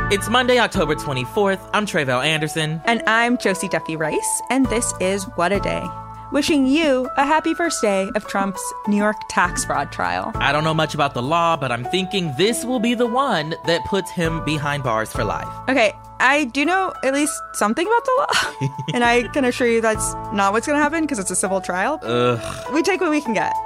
It's Monday, October 24th. I'm Tre'vell Anderson. And I'm Josie Duffy Rice, and this is What a Day. Wishing you a happy first day of Trump's New York tax fraud trial. I don't know much about the law, but I'm thinking this will be the one that puts him behind bars for life. Okay, I do know at least something about the law, and I can assure you that's not what's going to happen because it's a civil trial. We take what we can get.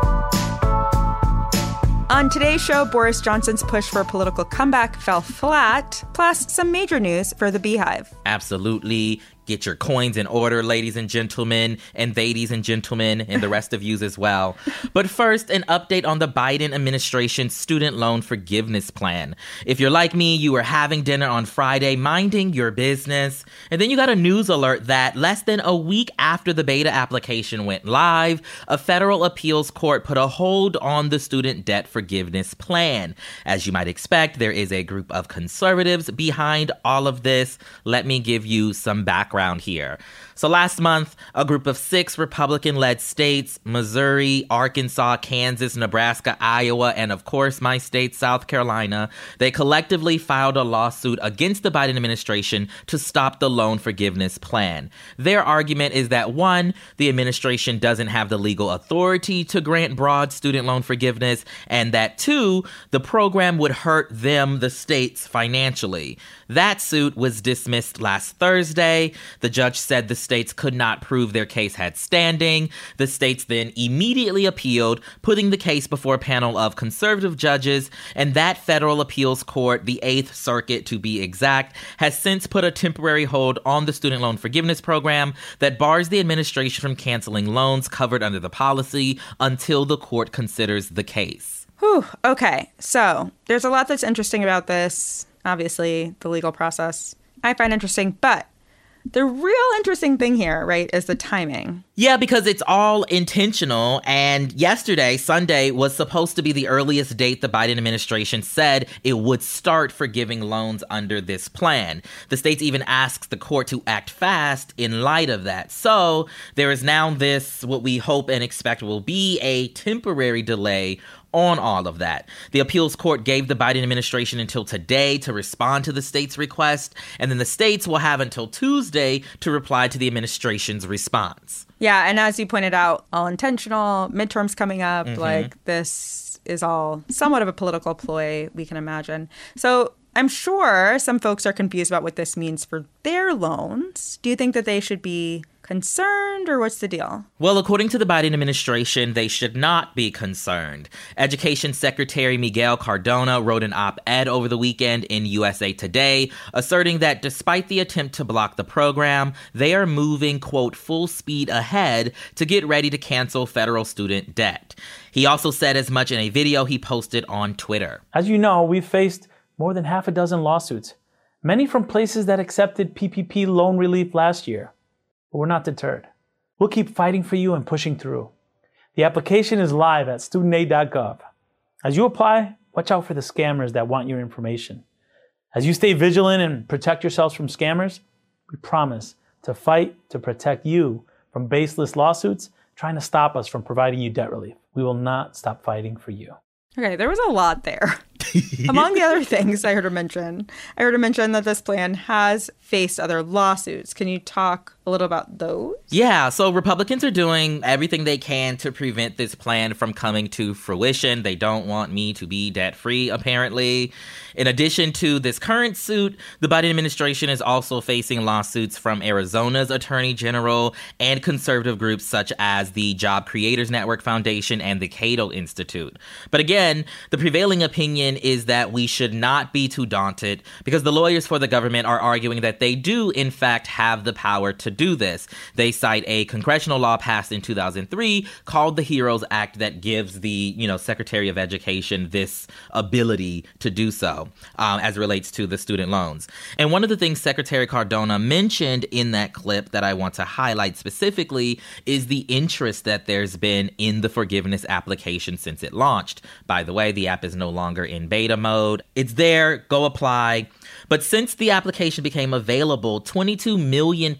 On today's show, Boris Johnson's push for a political comeback fell flat, plus some major news for the Beehive. Absolutely. Get your coins in order, ladies and gentlemen, and ladies and gentlemen, and the rest of yous as well. But first, an update on the Biden administration's student loan forgiveness plan. If you're like me, you were having dinner on Friday, minding your business, and then you got a news alert that less than a week after the beta application went live, a federal appeals court put a hold on the student debt forgiveness plan. As you might expect, there is a group of conservatives behind all of this. Let me give you some background here. So last month, a group of 6 Republican-led states, Missouri, Arkansas, Kansas, Nebraska, Iowa, and of course my state, South Carolina, they collectively filed a lawsuit against the Biden administration to stop the loan forgiveness plan. Their argument is that 1, the administration doesn't have the legal authority to grant broad student loan forgiveness, and that 2, the program would hurt them, the states, financially. That suit was dismissed last Thursday. The judge said the states could not prove their case had standing. The states then immediately appealed, putting the case before a panel of conservative judges, and that federal appeals court, the 8th Circuit to be exact, has since put a temporary hold on the student loan forgiveness program that bars the administration from canceling loans covered under the policy until the court considers the case. Whew, okay. So there's a lot that's interesting about this. Obviously, the legal process I find interesting, but the real interesting thing here, right, is the timing. Yeah, because it's all intentional. And yesterday, Sunday, was supposed to be the earliest date the Biden administration said it would start forgiving loans under this plan. The states even asked the court to act fast in light of that. So there is now this, what we hope and expect will be a temporary delay on all of that. The appeals court gave the Biden administration until today to respond to the state's request, and then the states will have until Tuesday to reply to the administration's response. Yeah, and as you pointed out, all intentional, midterms coming up, like this is all somewhat of a political ploy, we can imagine. So I'm sure some folks are confused about what this means for their loans. Do you think that they should be concerned, or what's the deal? Well, according to the Biden administration, they should not be concerned. Education Secretary Miguel Cardona wrote an op-ed over the weekend in USA Today, asserting that despite the attempt to block the program, they are moving, quote, full speed ahead to get ready to cancel federal student debt. He also said as much in a video he posted on Twitter. As you know, we've faced more than half a dozen lawsuits, many from places that accepted PPP loan relief last year. But we're not deterred. We'll keep fighting for you and pushing through. The application is live at studentaid.gov. As you apply, watch out for the scammers that want your information. As you stay vigilant and protect yourselves from scammers, we promise to fight to protect you from baseless lawsuits trying to stop us from providing you debt relief. We will not stop fighting for you. Okay, there was a lot there. Among the other things I heard her mention that this plan has faced other lawsuits. Can you talk a little about those? Yeah, so Republicans are doing everything they can to prevent this plan from coming to fruition. They don't want me to be debt-free, apparently. In addition to this current suit, the Biden administration is also facing lawsuits from Arizona's Attorney General and conservative groups such as the Job Creators Network Foundation and the Cato Institute. But again, the prevailing opinion is that we should not be too daunted because the lawyers for the government are arguing that they do, in fact, have the power to do this. They cite a congressional law passed in 2003 called the HEROES Act that gives the, Secretary of Education this ability to do so as it relates to the student loans. And one of the things Secretary Cardona mentioned in that clip that I want to highlight specifically is the interest that there's been in the forgiveness application since it launched. By the way, the app is no longer in beta mode. It's there, go apply. But since the application became available, 22 million people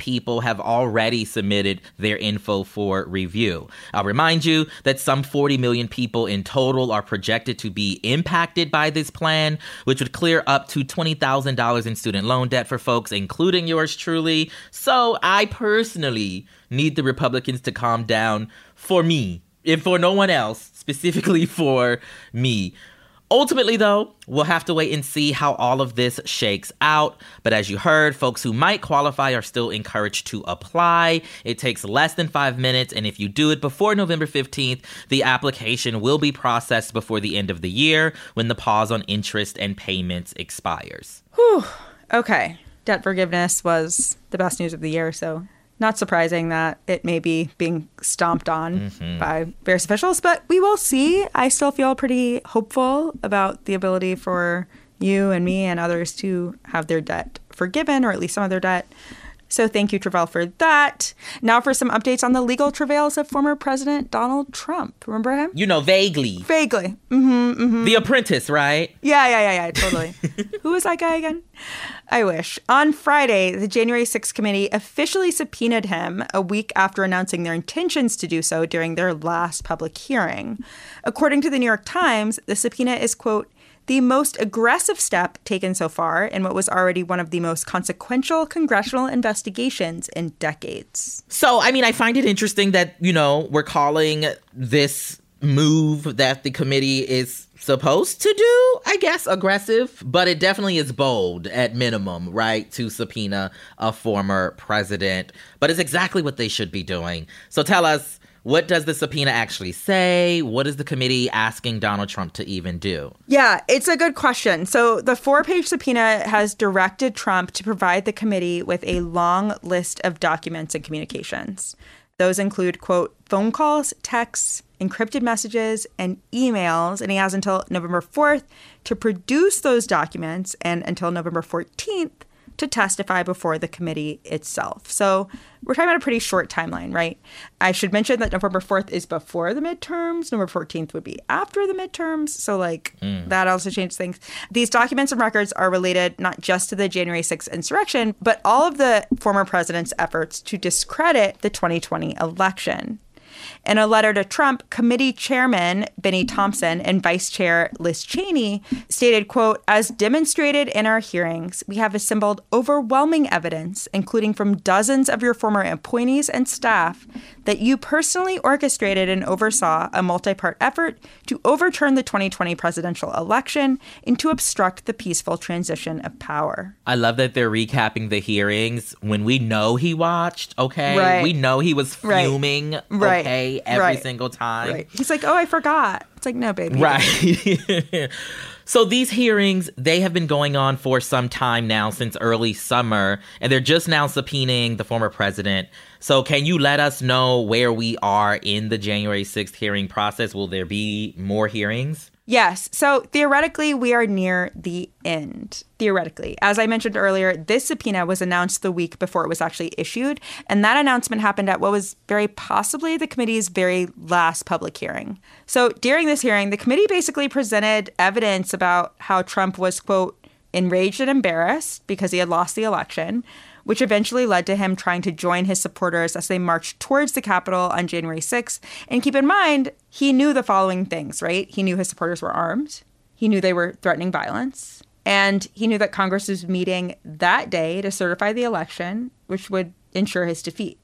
have already submitted their info for review. I'll remind you that some 40 million people in total are projected to be impacted by this plan, which would clear up to $20,000 in student loan debt for folks, including yours truly. So I personally need the Republicans to calm down for me, if for no one else, specifically for me. Ultimately, though, we'll have to wait and see how all of this shakes out. But as you heard, folks who might qualify are still encouraged to apply. It takes less than 5 minutes, and if you do it before November 15th, the application will be processed before the end of the year when the pause on interest and payments expires. Whew. Okay. Debt forgiveness was the best news of the year, so not surprising that it may be being stomped on by various officials, but we will see. I still feel pretty hopeful about the ability for you and me and others to have their debt forgiven, or at least some of their debt. So thank you, Travell, for that. Now for some updates on the legal travails of former President Donald Trump. Remember him? You know, vaguely. Vaguely. The Apprentice, right? Yeah, totally. Who was that guy again? I wish. On Friday, the January 6th committee officially subpoenaed him a week after announcing their intentions to do so during their last public hearing. According to the New York Times, the subpoena is, quote, the most aggressive step taken so far in what was already one of the most consequential congressional investigations in decades. So, I mean, I find it interesting that, you know, we're calling this move that the committee is supposed to do, I guess, aggressive, but it definitely is bold at minimum, right, to subpoena a former president. But it's exactly what they should be doing. So tell us, what does the subpoena actually say? What is the committee asking Donald Trump to even do? Yeah, it's a good question. So the 4-page subpoena has directed Trump to provide the committee with a long list of documents and communications. Those include, quote, phone calls, texts, encrypted messages, and emails. And he has until November 4th to produce those documents and until November 14th to testify before the committee itself. So we're talking about a pretty short timeline, right? I should mention that November 4th is before the midterms. November 14th would be after the midterms. So that also changes things. These documents and records are related not just to the January 6th insurrection, but all of the former president's efforts to discredit the 2020 election. In a letter to Trump, committee chairman Benny Thompson and vice chair Liz Cheney stated, quote, as demonstrated in our hearings, we have assembled overwhelming evidence, including from dozens of your former appointees and staff, that you personally orchestrated and oversaw a multi-part effort to overturn the 2020 presidential election and to obstruct the peaceful transition of power. I love that they're recapping the hearings when we know he watched, okay? Right. We know he was fuming, okay, every single time. Right. He's like, oh, I forgot. It's like, no, baby. Right. So these hearings, they have been going on for some time now, since early summer, and they're just now subpoenaing the former president. So can you let us know where we are in the January 6th hearing process? Will there be more hearings? Yes. So theoretically, we are near the end. Theoretically. As I mentioned earlier, this subpoena was announced the week before it was actually issued. And that announcement happened at what was very possibly the committee's very last public hearing. So during this hearing, the committee basically presented evidence about how Trump was, quote, enraged and embarrassed because he had lost the election, which eventually led to him trying to join his supporters as they marched towards the Capitol on January 6th. And keep in mind, he knew the following things, right? He knew his supporters were armed. He knew they were threatening violence. And he knew that Congress was meeting that day to certify the election, which would ensure his defeat.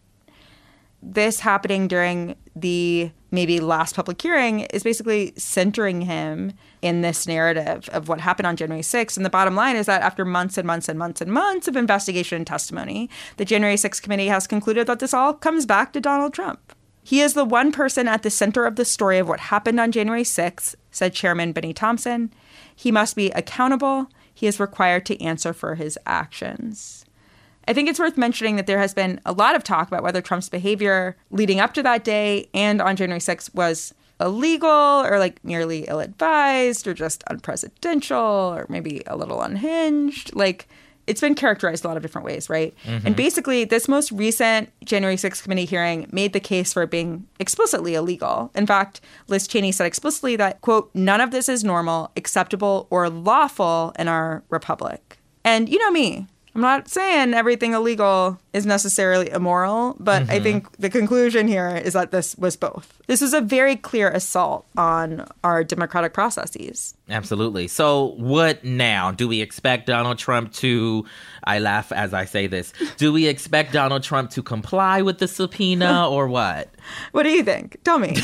This happening during the maybe last public hearing is basically centering him in this narrative of what happened on January 6th. And the bottom line is that after months and months and months and months of investigation and testimony, the January 6th committee has concluded that this all comes back to Donald Trump. He is the one person at the center of the story of what happened on January 6th, said Chairman Benny Thompson. He must be accountable. He is required to answer for his actions. I think it's worth mentioning that there has been a lot of talk about whether Trump's behavior leading up to that day and on January 6th was illegal or merely ill-advised or just unpresidential or maybe a little unhinged. It's been characterized a lot of different ways, right? Mm-hmm. And basically, this most recent January 6th committee hearing made the case for it being explicitly illegal. In fact, Liz Cheney said explicitly that, quote, none of this is normal, acceptable, or lawful in our republic. And you know me. I'm not saying everything illegal is necessarily immoral, but I think the conclusion here is that this was both. This was a very clear assault on our democratic processes. Absolutely. So what now? Do we expect Donald Trump to, I laugh as I say this, do we expect Donald Trump to comply with the subpoena or what? What do you think? Tell me.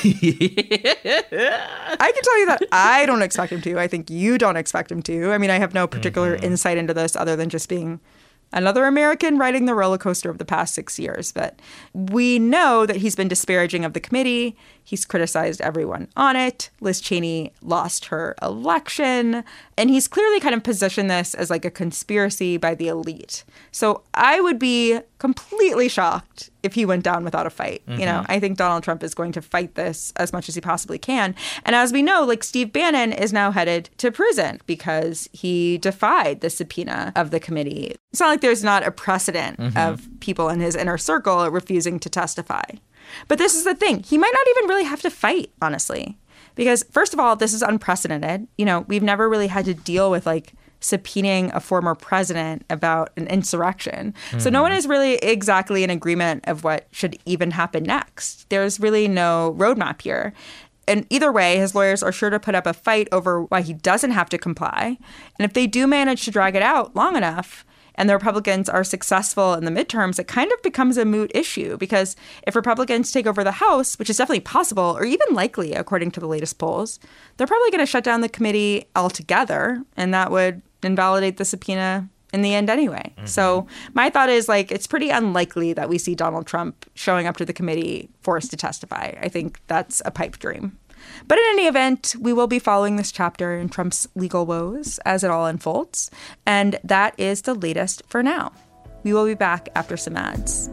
I can tell you that I don't expect him to. I think you don't expect him to. I mean, I have no particular insight into this other than just being another American riding the roller coaster of the past 6 years. But we know that he's been disparaging of the committee. He's criticized everyone on it. Liz Cheney lost her election. And he's clearly kind of positioned this as like a conspiracy by the elite. So I would be completely shocked if he went down without a fight. You know, I think Donald Trump is going to fight this as much as he possibly can. And as we know, like Steve Bannon is now headed to prison because he defied the subpoena of the committee. It's not like there's not a precedent of people in his inner circle refusing to testify. But this is the thing. He might not even really have to fight, honestly, because first of all, this is unprecedented. You know, we've never really had to deal with like subpoenaing a former president about an insurrection. So no one is really exactly in agreement of what should even happen next. There's really no roadmap here. And either way, his lawyers are sure to put up a fight over why he doesn't have to comply. And if they do manage to drag it out long enough, and the Republicans are successful in the midterms, it kind of becomes a moot issue because if Republicans take over the House, which is definitely possible or even likely, according to the latest polls, they're probably going to shut down the committee altogether, and that would invalidate the subpoena in the end anyway. So my thought is, like, it's pretty unlikely that we see Donald Trump showing up to the committee forced to testify. I think that's a pipe dream. But in any event, we will be following this chapter in Trump's legal woes as it all unfolds. And that is the latest for now. We will be back after some ads.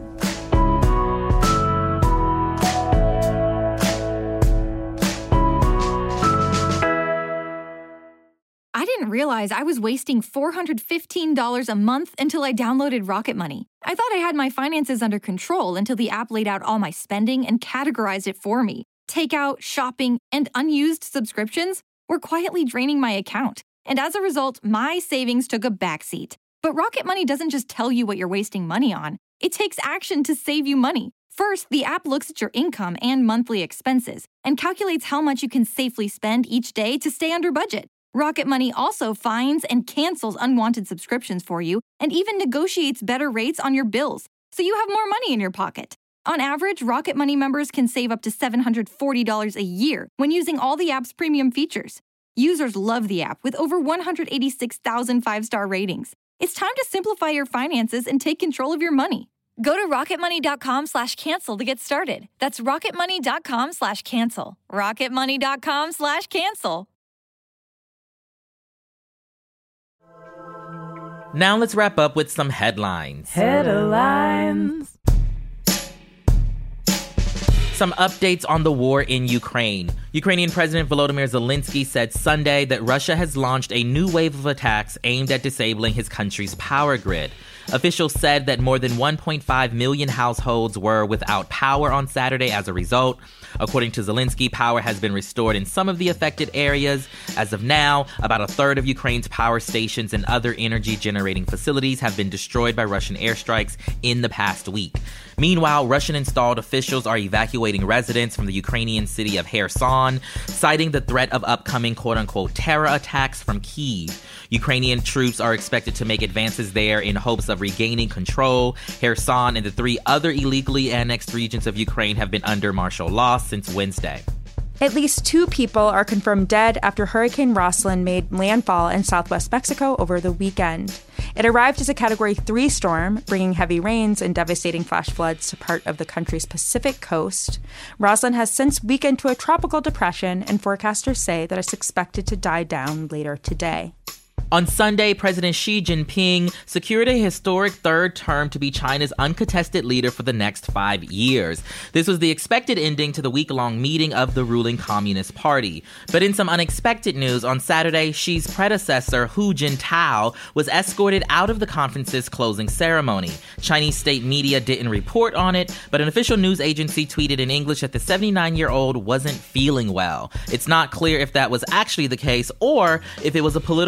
I didn't realize I was wasting $415 a month until I downloaded Rocket Money. I thought I had my finances under control until the app laid out all my spending and categorized it for me. Takeout, shopping, and unused subscriptions were quietly draining my account. And as a result, my savings took a backseat. But Rocket Money doesn't just tell you what you're wasting money on. It takes action to save you money. First, the app looks at your income and monthly expenses and calculates how much you can safely spend each day to stay under budget. Rocket Money also finds and cancels unwanted subscriptions for you and even negotiates better rates on your bills, so you have more money in your pocket. On average, Rocket Money members can save up to $740 a year when using all the app's premium features. Users love the app with over 186,000 five-star ratings. It's time to simplify your finances and take control of your money. Go to rocketmoney.com/cancel to get started. That's rocketmoney.com/cancel. rocketmoney.com/cancel. Now let's wrap up with some headlines. Headlines. Some updates on the war in Ukraine. Ukrainian President Volodymyr Zelensky said Sunday that Russia has launched a new wave of attacks aimed at disabling his country's power grid. Officials said that more than 1.5 million households were without power on Saturday as a result. According to Zelensky, power has been restored in some of the affected areas. As of now, about a third of Ukraine's power stations and other energy-generating facilities have been destroyed by Russian airstrikes in the past week. Meanwhile, Russian-installed officials are evacuating residents from the Ukrainian city of Kherson, citing the threat of upcoming quote-unquote terror attacks from Kyiv. Ukrainian troops are expected to make advances there in hopes of regaining control. Kherson and the 3 other illegally annexed regions of Ukraine have been under martial law since Wednesday. At least 2 people are confirmed dead after Hurricane Roslyn made landfall in southwest Mexico over the weekend. It arrived as a Category 3 storm, bringing heavy rains and devastating flash floods to part of the country's Pacific coast. Roslyn has since weakened to a tropical depression, and forecasters say that it's expected to die down later today. On Sunday, President Xi Jinping secured a historic third term to be China's uncontested leader for the next 5 years. This was the expected ending to the week-long meeting of the ruling Communist Party. But in some unexpected news, on Saturday, Xi's predecessor, Hu Jintao, was escorted out of the conference's closing ceremony. Chinese state media didn't report on it, but an official news agency tweeted in English that the 79-year-old wasn't feeling well. It's not clear if that was actually the case or if it was a political power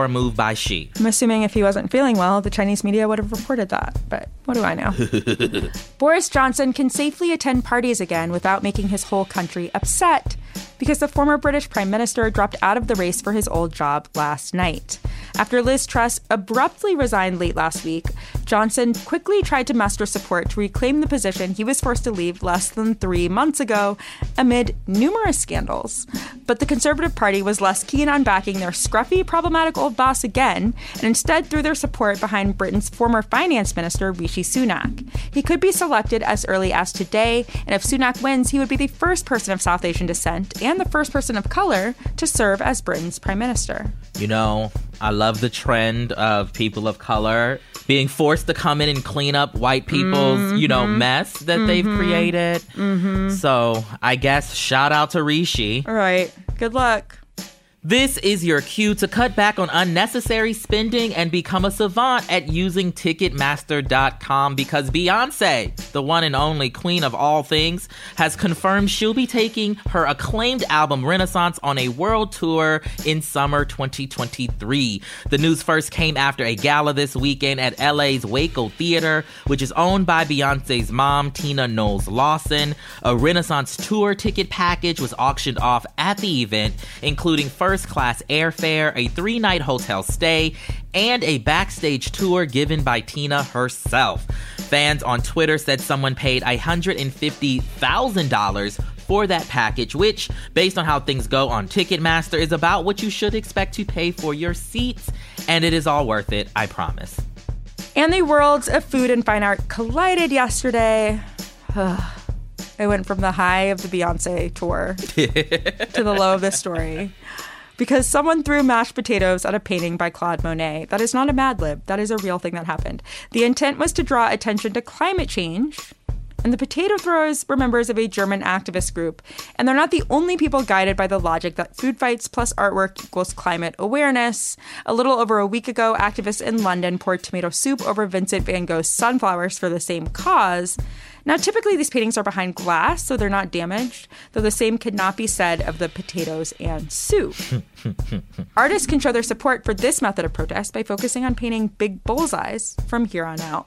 power move by Xi. I'm assuming if he wasn't feeling well, the Chinese media would have reported that. But what do I know? Boris Johnson can safely attend parties again without making his whole country upset because the former British Prime Minister dropped out of the race for his old job last night. After Liz Truss abruptly resigned late last week, Johnson quickly tried to muster support to reclaim the position he was forced to leave less than 3 months ago amid numerous scandals. But the Conservative Party was less keen on backing their scruffy, problematic old boss again, and instead threw their support behind Britain's former finance minister, Rishi Sunak. He could be selected as early as today, and if Sunak wins, he would be the first person of South Asian descent and the first person of color to serve as Britain's prime minister. You know, I love the trend of people of color being forced to come in and clean up white people's, mess that they've created. So I guess shout out to Rishi. All right. Good luck. This is your cue to cut back on unnecessary spending and become a savant at using Ticketmaster.com because Beyonce, the one and only queen of all things, has confirmed she'll be taking her acclaimed album Renaissance on a world tour in summer 2023. The news first came after a gala this weekend at LA's Waco Theater, which is owned by Beyonce's mom, Tina Knowles Lawson. A Renaissance tour ticket package was auctioned off at the event, including first-class airfare, a 3-night hotel stay, and a backstage tour given by Tina herself. Fans on Twitter said someone paid $150,000 for that package, which, based on how things go on Ticketmaster, is about what you should expect to pay for your seats, and it is all worth it, I promise. And the worlds of food and fine art collided yesterday. I went from the high of the Beyonce tour to the low of this story. Because someone threw mashed potatoes at a painting by Claude Monet. That is not a Mad Lib. That is a real thing that happened. The intent was to draw attention to climate change. And the potato throwers were members of a German activist group. And they're not the only people guided by the logic that food fights plus artwork equals climate awareness. A little over a week ago, activists in London poured tomato soup over Vincent van Gogh's sunflowers for the same cause. Now, typically these paintings are behind glass, so they're not damaged, though the same could not be said of the potatoes and soup. Artists can show their support for this method of protest by focusing on painting big bullseyes from here on out.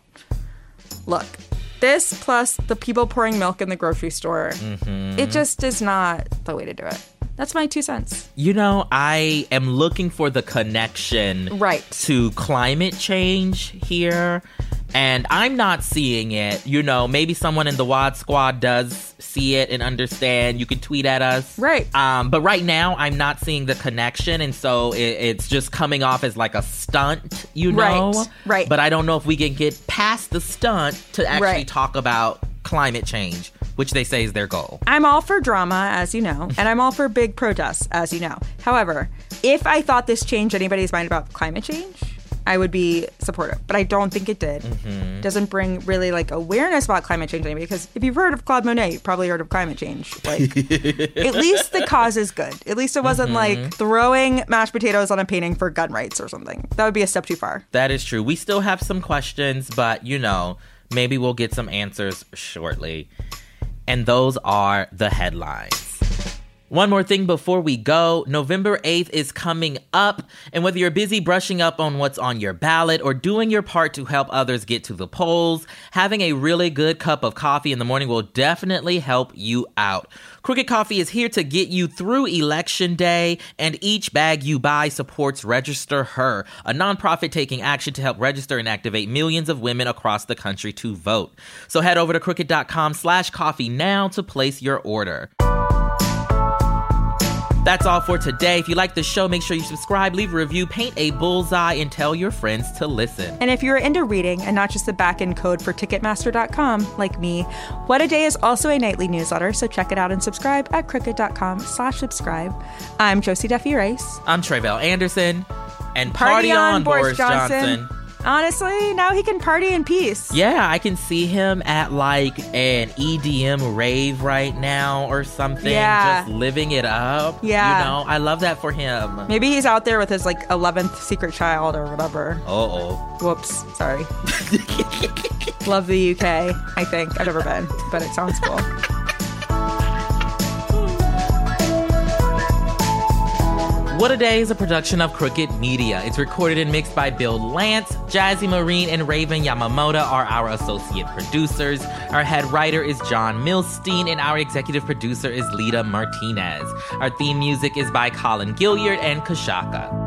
Look, this plus the people pouring milk in the grocery store, it just is not the way to do it. That's my 2 cents. You know, I am looking for the connection to climate change here. And I'm not seeing it. You know, maybe someone in the WOD Squad does see it and understand. You can tweet at us. Right. But right now, I'm not seeing the connection. And so it's just coming off as like a stunt, you know? Right. But I don't know if we can get past the stunt to actually talk about climate change, which they say is their goal. I'm all for drama, as you know, and I'm all for big protests, as you know. However, if I thought this changed anybody's mind about climate change, I would be supportive, but I don't think it did. It doesn't bring really like awareness about climate change anyway, because if you've heard of Claude Monet, you've probably heard of climate change. Like, at least the cause is good. At least it wasn't like throwing mashed potatoes on a painting for gun rights or something. That would be a step too far. That is true. We still have some questions, but you know, maybe we'll get some answers shortly. And those are the headlines. One more thing before we go. November 8th is coming up, and whether you're busy brushing up on what's on your ballot or doing your part to help others get to the polls, having a really good cup of coffee in the morning will definitely help you out. Crooked Coffee is here to get you through Election Day, and each bag you buy supports Register Her, a nonprofit taking action to help register and activate millions of women across the country to vote. So head over to crooked.com/coffee now to place your order. That's all for today. If you like the show, make sure you subscribe, leave a review, paint a bullseye, and tell your friends to listen. And if you're into reading and not just the back-end code for Ticketmaster.com, like me, What a Day is also a nightly newsletter, so check it out and subscribe at crooked.com/subscribe. I'm Josie Duffy Rice. I'm Tre'vell Anderson. And party on, Boris Johnson. Honestly, now he can party in peace. Yeah, I can see him at like an EDM rave right now or something. Yeah. Just living it up. Yeah. You know, I love that for him. Maybe he's out there with his like 11th secret child or whatever. Uh-oh. Whoops. Sorry. Love the UK, I think. I've never been, but it sounds cool. What a Day is a production of Crooked Media. It's recorded and mixed by Bill Lance. Jazzy Marine and Raven Yamamoto are our associate producers. Our head writer is John Milstein, and our executive producer is Lita Martinez. Our theme music is by Colin Gilliard and Kashaka.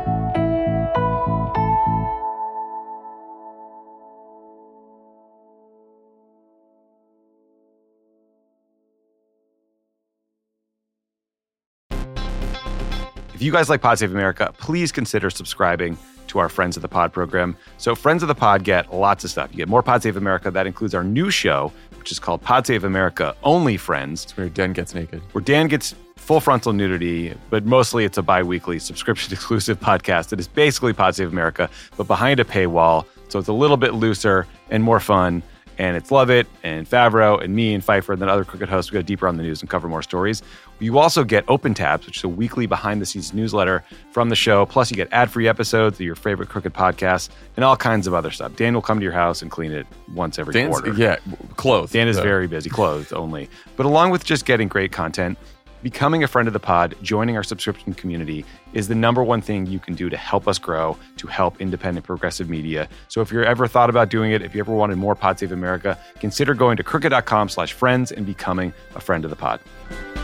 If you guys like Pod Save America, please consider subscribing to our Friends of the Pod program. So Friends of the Pod get lots of stuff. You get more Pod Save America. That includes our new show, which is called Pod Save America Only Friends. It's where Dan gets naked. Where Dan gets full frontal nudity, but mostly it's a bi-weekly subscription-exclusive podcast that is basically Pod Save America, but behind a paywall. So it's a little bit looser and more fun. And it's Lovett and Favreau and me and Pfeiffer and then other Crooked hosts. We go deeper on the news and cover more stories. You also get Open Tabs, which is a weekly behind-the-scenes newsletter from the show. Plus, you get ad-free episodes of your favorite Crooked podcasts and all kinds of other stuff. Dan will come to your house and clean it once every quarter. Yeah, clothed. Dan is very busy, clothed only. But along with just getting great content, becoming a friend of the pod, joining our subscription community is the number one thing you can do to help us grow, to help independent progressive media. So if you're ever thought about doing it, if you ever wanted more Pod Save America, consider going to crooked.com/friends and becoming a friend of the pod.